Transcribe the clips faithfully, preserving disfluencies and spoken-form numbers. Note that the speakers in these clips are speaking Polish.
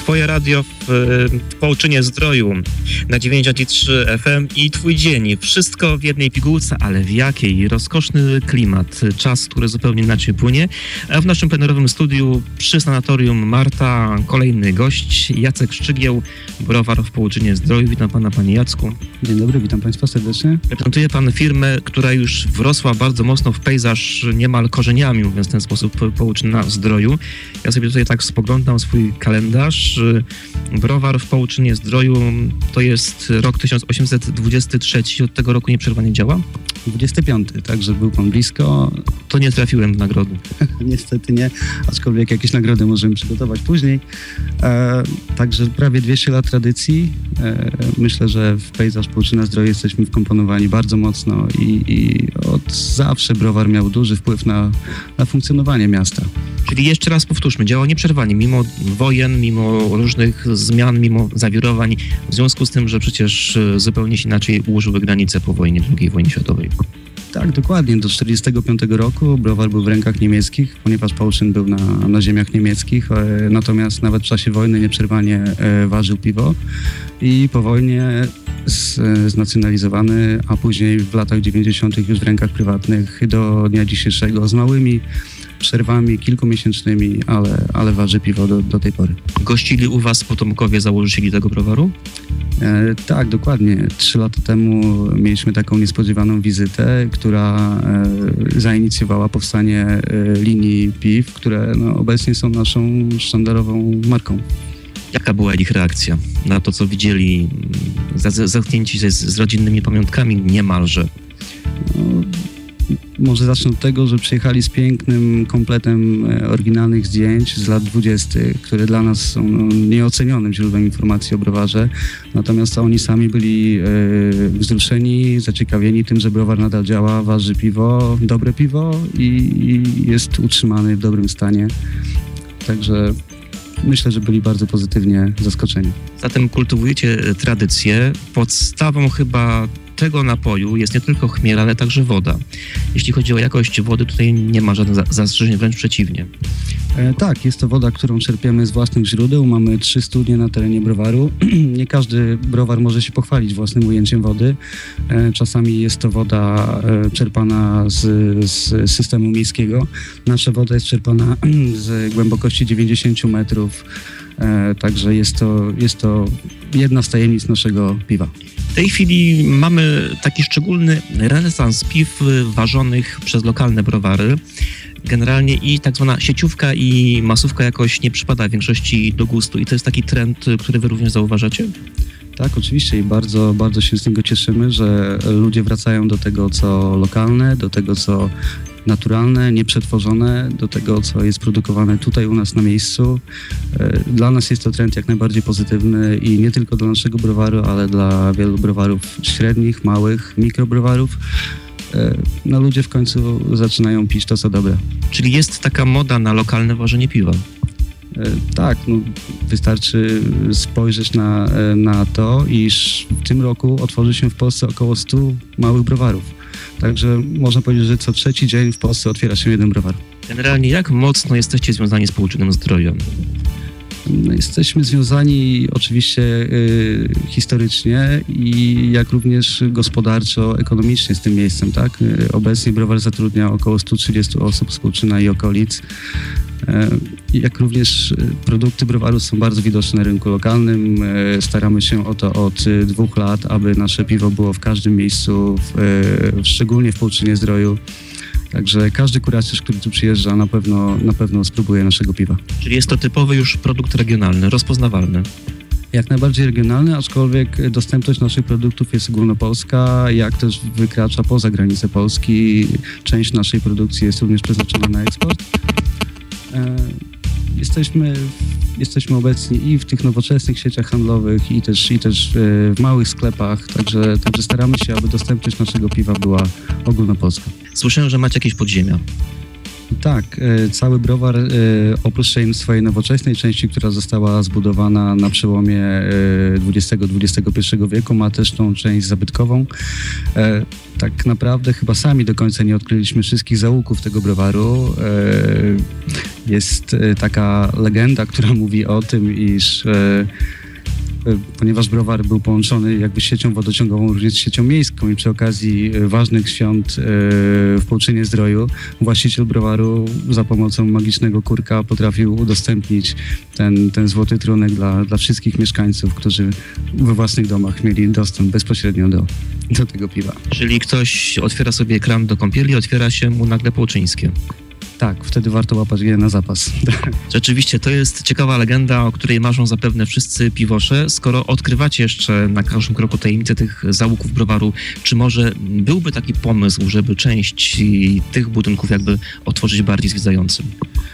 Twoje radio w, w Połczynie Zdroju na dziewięćdziesiąt trzy F M i Twój dzień. Wszystko w jednej pigułce, ale w jakiej? Rozkoszny klimat, czas, który zupełnie inaczej płynie. A w naszym plenerowym studiu przy sanatorium Marta kolejny gość, Jacek Szczygieł, browar w Połczynie Zdroju. Witam pana, panie Jacku. Dzień dobry, witam państwa serdecznie. Reprezentuje pan firmę, która już wrosła bardzo mocno w pejzaż niemal korzeniami, mówiąc w ten sposób, Połczyna Zdroju. Ja sobie tutaj tak spoglądam swój kalendarz. Browar w Połczynie Zdroju to jest rok tysiąc osiemset dwudziesty trzeci. Od tego roku nieprzerwanie działa? dwudziesty piąty, także był pan blisko. To nie trafiłem w nagrody. Niestety nie, aczkolwiek jakieś nagrody możemy przygotować później. E, także prawie dwieście lat tradycji. E, myślę, że w pejzaż Połczyna Zdroju jesteśmy wkomponowani bardzo mocno i, i od zawsze browar miał duży wpływ na, na funkcjonowanie miasta. Czyli jeszcze raz powtórzmy, działa nieprzerwanie, mimo wojen, mimo różnych zmian, mimo zawirowań, w związku z tym, że przecież zupełnie się inaczej ułożyły granice po wojnie, drugiej wojnie światowej. Tak, dokładnie. Do czterdziestego piątego roku browar był w rękach niemieckich, ponieważ Połczyn był na, na ziemiach niemieckich, e, natomiast nawet w czasie wojny nieprzerwanie e, ważył piwo i po wojnie z, znacjonalizowany, a później w latach dziewięćdziesiątych już w rękach prywatnych do dnia dzisiejszego z małymi przerwami kilkumiesięcznymi, ale, ale waży piwo do, do tej pory. Gościli u was potomkowie założycieli tego browaru? E, tak, dokładnie. Trzy lata temu mieliśmy taką niespodziewaną wizytę, która e, zainicjowała powstanie e, linii piw, które no, obecnie są naszą sztandarową marką. Jaka była ich reakcja na to, co widzieli, zetknięci z, z rodzinnymi pamiątkami niemalże? No, może zacznę od tego, że przyjechali z pięknym kompletem oryginalnych zdjęć z lat dwudziestych, które dla nas są no, nieocenionym źródłem informacji o browarze. Natomiast oni sami byli e, wzruszeni, zaciekawieni tym, że browar nadal działa, waży piwo, dobre piwo i, i jest utrzymany w dobrym stanie. Także myślę, że byli bardzo pozytywnie zaskoczeni. Zatem kultywujecie tradycję. Podstawą chyba tego napoju jest nie tylko chmiel, ale także woda. Jeśli chodzi o jakość wody, tutaj nie ma żadnych zastrzeżeń, wręcz przeciwnie. E, tak, jest to woda, którą czerpiemy z własnych źródeł. Mamy trzy studnie na terenie browaru. Nie każdy browar może się pochwalić własnym ujęciem wody. E, czasami jest to woda e, czerpana z, z systemu miejskiego. Nasza woda jest czerpana z głębokości dziewięćdziesiąt metrów. E, także jest to, jest to jedna z tajemnic naszego piwa. W tej chwili mamy taki szczególny renesans piw ważonych przez lokalne browary. Generalnie i tak zwana sieciówka i masówka jakoś nie przypada w większości do gustu. I to jest taki trend, który wy również zauważacie? Tak, oczywiście i bardzo, bardzo się z niego cieszymy, że ludzie wracają do tego, co lokalne, do tego, co naturalne, nieprzetworzone, do tego, co jest produkowane tutaj u nas na miejscu. Dla nas jest to trend jak najbardziej pozytywny i nie tylko dla naszego browaru, ale dla wielu browarów średnich, małych, mikrobrowarów. No ludzie w końcu zaczynają pić to, co dobre. Czyli jest taka moda na lokalne ważenie piwa? Tak, no, wystarczy spojrzeć na, na to, iż w tym roku otworzy się w Polsce około stu małych browarów. Także można powiedzieć, że co trzeci dzień w Polsce otwiera się jeden browar. Generalnie jak mocno jesteście związani z Połczynem Zdrowiem? No, jesteśmy związani oczywiście y, historycznie i jak również gospodarczo, ekonomicznie z tym miejscem, tak? Y, obecnie browar zatrudnia około stu trzydziestu osób z Połczyna i okolic. Y, jak również produkty browaru są bardzo widoczne na rynku lokalnym. Y, staramy się o to od y, dwóch lat, aby nasze piwo było w każdym miejscu, w, y, szczególnie w Połczynie Zdroju. Także każdy kuracjusz, który tu przyjeżdża, na pewno, na pewno spróbuje naszego piwa. Czyli jest to typowy już produkt regionalny, rozpoznawalny? Jak najbardziej regionalny, aczkolwiek dostępność naszych produktów jest ogólnopolska, jak też wykracza poza granice Polski. Część naszej produkcji jest również przeznaczona na eksport. E, jesteśmy, jesteśmy obecni i w tych nowoczesnych sieciach handlowych, i też, i też w małych sklepach, także, także staramy się, aby dostępność naszego piwa była ogólnopolska. Słyszałem, że macie jakieś podziemia. Tak, cały browar oprócz tej swojej nowoczesnej części, która została zbudowana na przełomie dwudziestego do dwudziestego pierwszego wieku, ma też tą część zabytkową. Tak naprawdę chyba sami do końca nie odkryliśmy wszystkich zaułków tego browaru. Jest taka legenda, która mówi o tym, iż ponieważ browar był połączony jakby siecią wodociągową również z siecią miejską i przy okazji ważnych świąt w Połczynie-Zdroju właściciel browaru za pomocą magicznego kurka potrafił udostępnić ten, ten złoty trunek dla, dla wszystkich mieszkańców, którzy we własnych domach mieli dostęp bezpośrednio do, do tego piwa. Czyli ktoś otwiera sobie kran do kąpieli, otwiera się mu nagle Połczyńskie. Tak, wtedy warto łapać je na zapas. Rzeczywiście, to jest ciekawa legenda, o której marzą zapewne wszyscy piwosze. Skoro odkrywacie jeszcze na każdym kroku tajemnice tych zaułków browaru, czy może byłby taki pomysł, żeby część tych budynków jakby otworzyć bardziej zwiedzającym?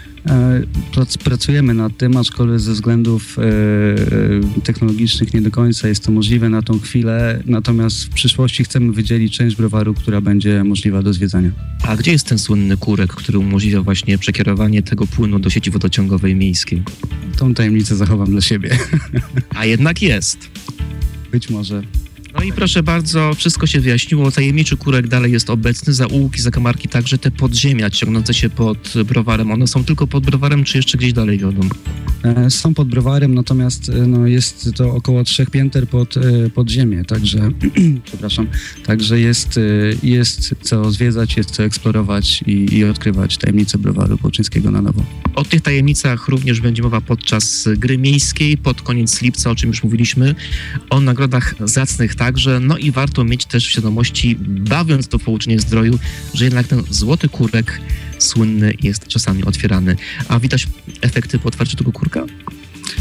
Pracujemy nad tym, aczkolwiek ze względów technologicznych nie do końca jest to możliwe na tą chwilę, natomiast w przyszłości chcemy wydzielić część browaru, która będzie możliwa do zwiedzania. A gdzie jest ten słynny kurek, który umożliwia właśnie przekierowanie tego płynu do sieci wodociągowej miejskiej? Tą tajemnicę zachowam dla siebie. A jednak jest. Być może. No i proszę bardzo, wszystko się wyjaśniło. Tajemniczy kurek dalej jest obecny, zaułki, zakamarki, także te podziemia ciągnące się pod browarem. One są tylko pod browarem, czy jeszcze gdzieś dalej wiodą? Są pod browarem, natomiast no, jest to około trzech pięter pod, pod ziemię, także przepraszam, także jest, jest co zwiedzać, jest co eksplorować i, i odkrywać tajemnice browaru połczyńskiego na nowo. O tych tajemnicach również będzie mowa podczas gry miejskiej, pod koniec lipca, o czym już mówiliśmy, o nagrodach zacnych także, no i warto mieć też w świadomości, bawiąc to Połczynie-Zdroju, że jednak ten złoty kurek słynny jest czasami otwierany. A widać efekty po otwarciu tego kurka?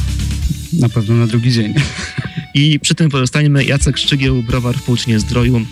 Na pewno na drugi dzień. I przy tym pozostańmy. Jacek Szczygieł, browar w Połczynie-Zdroju.